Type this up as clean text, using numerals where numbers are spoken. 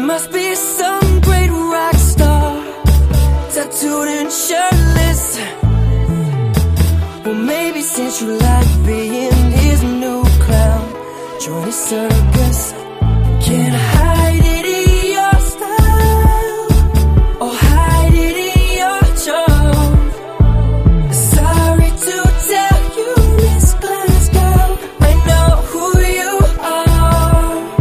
must be some great rock star, tattooed and shirtless. Well, maybe since you like being his new clown, join his circus. Can I